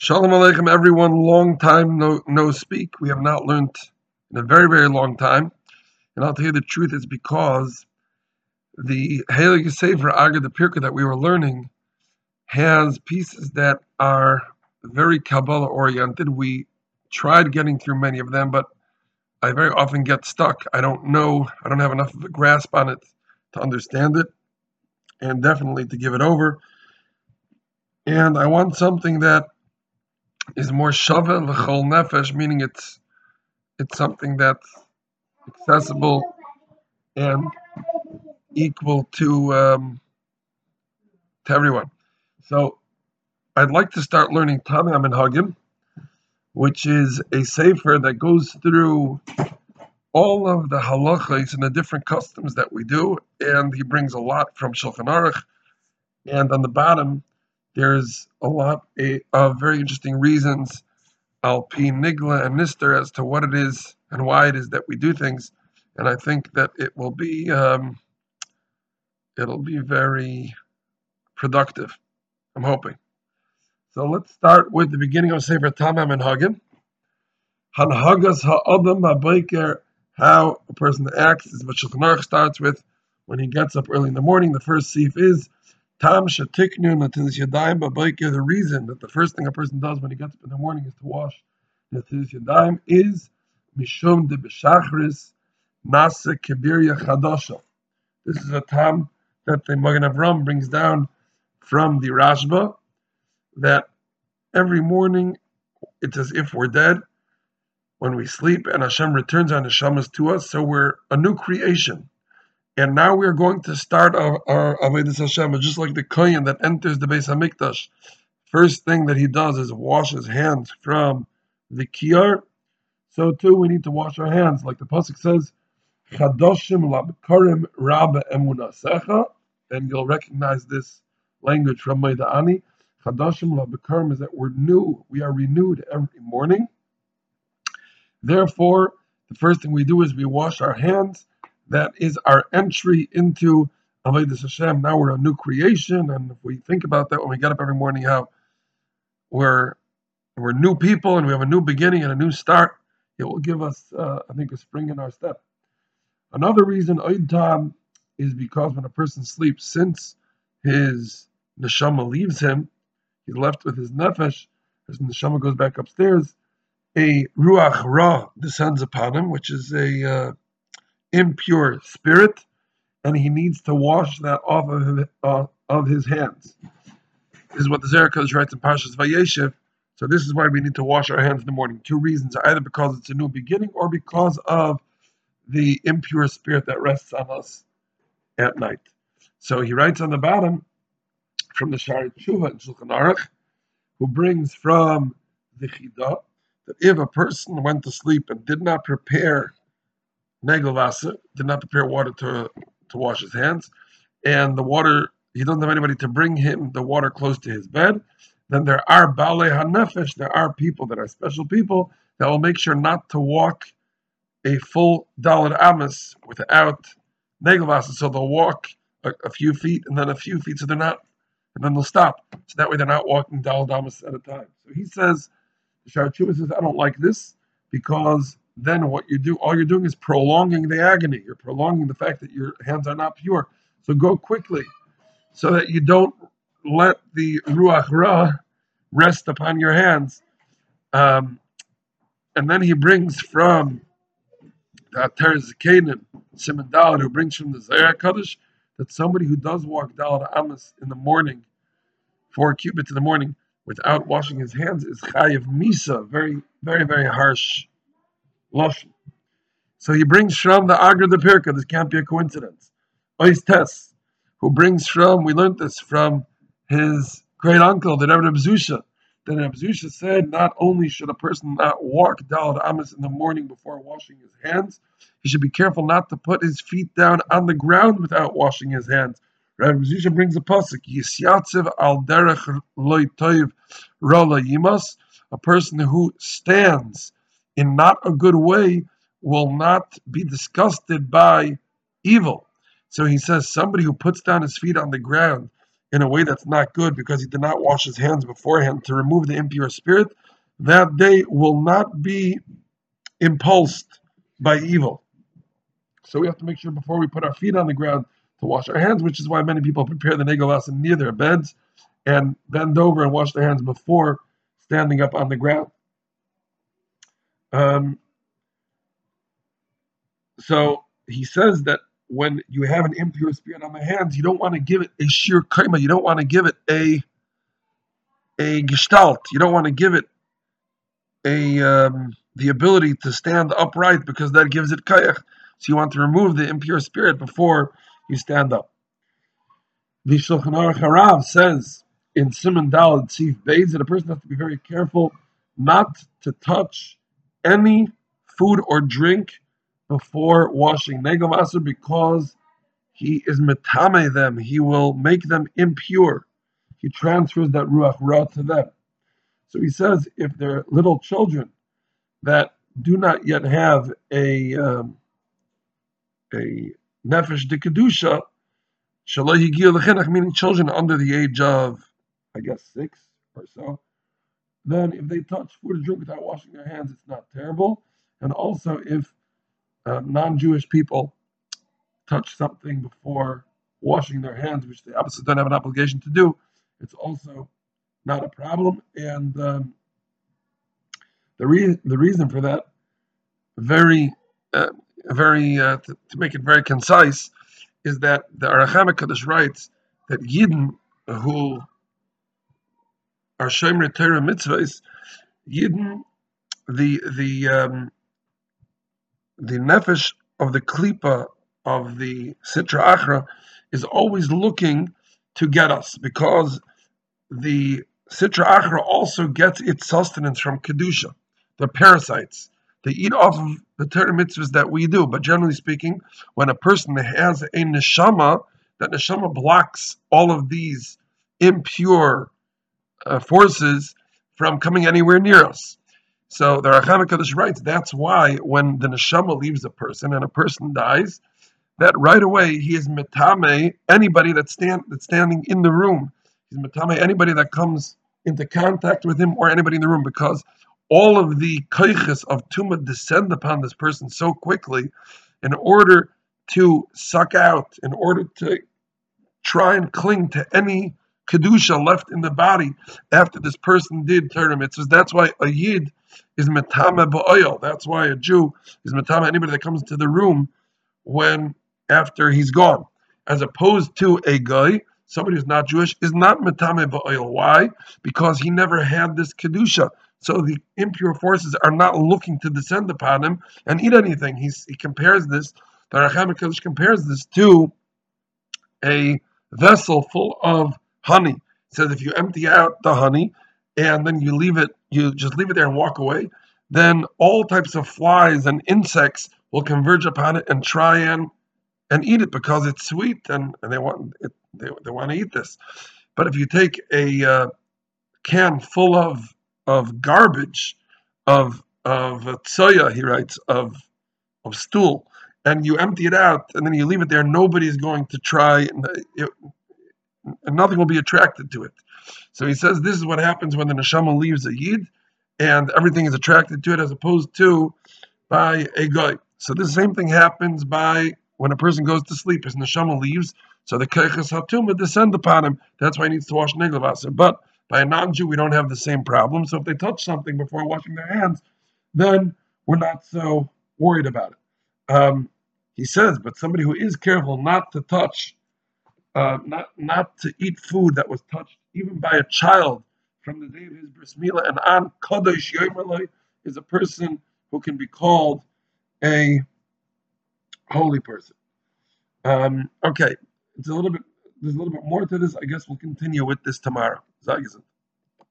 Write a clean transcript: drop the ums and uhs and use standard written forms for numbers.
Shalom Aleichem, everyone. Long time no speak. We have not learned in a very, very long time. And I'll tell you the truth, it's because the Heilige Sefer Agad the Pirkei that we were learning has pieces that are very Kabbalah oriented. We tried getting through many of them, but I very often get stuck. I don't know, I don't have enough of a grasp on it to understand it, and definitely to give it over. And I want something that is more Shaveh L'chol Nefesh, meaning it's something that's accessible and equal to everyone. So I'd like to start learning Tamei HaMinhagim, which is a sefer that goes through all of the halachas and the different customs that we do, and he brings a lot from Shulchan Aruch. And on the bottom, there's a lot of very interesting reasons, al pi nigla and nister, as to what it is and why it is that we do things. And I think that it'll be very productive. I'm hoping. So let's start with the beginning of Sefer Tamei HaMinhagim. Hanhagas ha'adam ha'boker, how a person acts, is what Shulchan Aruch starts with when he gets up early in the morning. The first sif is Tam shetiknu natilas yadayim ba'boker. The reason that the first thing a person does when he gets up in the morning is to wash natilas yadayim is mishum de b'shachris nasa kebirya chadasha. This is a tam that the Magen Avram brings down from the Rashba, that every morning it's as if we're dead when we sleep, and Hashem returns our neshamas to us, so we're a new creation. And now we're going to start our Avodas Hashem, just like the Kohen that enters the Beis HaMikdash. First thing that he does is wash his hands from the kiyar. So too, we need to wash our hands, like the pasuk says, Chadoshim labkarim rabba emunasecha, and you'll recognize this language from Maida'ani. Chadoshim labkarim is that we're new, we are renewed every morning. Therefore, the first thing we do is we wash our hands. That is our entry into Avodas Hashem. Now we're a new creation, and if we think about that when we get up every morning, how we're new people and we have a new beginning and a new start, it will give us, I think, a spring in our step. Another reason, Oid Tam, is because when a person sleeps, since his neshama leaves him, he's left with his nefesh. His neshama goes back upstairs. A ruach ra descends upon him, which is a impure spirit, and he needs to wash that off of his hands. This is what the Zohar Kodesh writes in Parshas Vayeshev. So this is why we need to wash our hands in the morning. Two reasons: either because it's a new beginning, or because of the impure spirit that rests on us at night. So he writes on the bottom from the Shari Tshuva in Shulchan Aruch, who brings from the Chida, that if a person went to sleep and did not prepare negel did not prepare water to wash his hands, and the water, he doesn't have anybody to bring him the water close to his bed, then there are balei hanefesh, there are people that are special people that will make sure not to walk a full daled amos without negel, so they'll walk a few feet and then a few feet, so they're not, and then they'll stop, so that way they're not walking daled amos at a time. So he says, the Shari Tshuva says, I don't like this, because then what you do, all you're doing is prolonging the agony. You're prolonging the fact that your hands are not pure. So go quickly, so that you don't let the ruach ra rest upon your hands. And then he brings from the Teres Canaan, Simon Dalet, who brings from the Zohar Kodesh, that somebody who does walk Dalet Amos in the morning, 4 cubits in the morning, without washing his hands, is chayav misa, very, very, very harsh lashon. So he brings from the Agad the Pirkei. This can't be a coincidence. Ois Tes, who brings from, we learned this from his great uncle, the Rebbe Zusha. Then Rebbe Zusha said, not only should a person not walk Daled Amos in the morning before washing his hands, he should be careful not to put his feet down on the ground without washing his hands. Rebbe Zusha brings a pasuk, Yisyatziv al derech loy toiv rola yimas, a person who stands in not a good way will not be disgusted by evil. So he says somebody who puts down his feet on the ground in a way that's not good because he did not wash his hands beforehand to remove the impure spirit, that day will not be impulsed by evil. So we have to make sure before we put our feet on the ground to wash our hands, which is why many people prepare the Negev near their beds and bend over and wash their hands before standing up on the ground. So he says that when you have an impure spirit on the hands, you don't want to give it a sheer kaima. You don't want to give it a gestalt. You don't want to give it the ability to stand upright because that gives it kayach. So you want to remove the impure spirit before you stand up. The Shulchan Aruch Harav says in Siman Daled Tzif Beis that a person has to be very careful not to touch any food or drink before washing Negev Aser because he is metame them. He will make them impure. He transfers that ruach ra to them. So he says if they're little children that do not yet have a nefesh de kedusha, meaning children under the age of, I guess, 6 or so, then if they touch food or drink without washing their hands, it's not terrible. And also if non-Jewish people touch something before washing their hands, which they obviously don't have an obligation to do, it's also not a problem. And the reason for that, to make it very concise, is that the Arach HaKadosh writes that Yidden who are Shomer Torah mitzvahs, Yidden, the nefesh of the klipa of the Sitra Achra is always looking to get us, because the Sitra Achra also gets its sustenance from Kedusha. They're parasites. They eat off of the Torah mitzvahs that we do. But generally speaking, when a person has a neshama, that neshama blocks all of these impure forces from coming anywhere near us. So the Arach HaKadosh writes, that's why when the neshama leaves a person and a person dies, that right away he is metame anybody that's standing in the room. He's metame anybody that comes into contact with him or anybody in the room, because all of the koiches of tumah descend upon this person so quickly in order to suck out, in order to try and cling to any kedusha left in the body after this person did Torah mitzvahs. That's why a yid is metame ba'oil. That's why a Jew is metame anybody that comes into the room when after he's gone, as opposed to a guy, somebody who's not Jewish, is not metame ba'oil. Why? Because he never had this kedusha. So the impure forces are not looking to descend upon him and eat anything. He compares this, the Arach HaKadosh compares this to a vessel full of honey. He says if you empty out the honey and then you just leave it there and walk away, then all types of flies and insects will converge upon it and try and eat it because it's sweet and they want it, they want to eat this. But if you take a can full of garbage, of tsoya, he writes, of stool, and you empty it out and then you leave it there, nobody's going to try and nothing will be attracted to it. So he says this is what happens when the neshama leaves a yid and everything is attracted to it, as opposed to by a guy. So the same thing happens by when a person goes to sleep. His neshama leaves, so the keiches hatumah descend upon him. That's why he needs to wash Negev Aser. But by a non-Jew, we don't have the same problem. So if they touch something before washing their hands, then we're not so worried about it. He says, but somebody who is careful not to touch, not to eat food that was touched even by a child from the day of his bris milah and on kadosh yomerloi, is a person who can be called a holy person. Okay, there's a little bit more to this. I guess we'll continue with this tomorrow.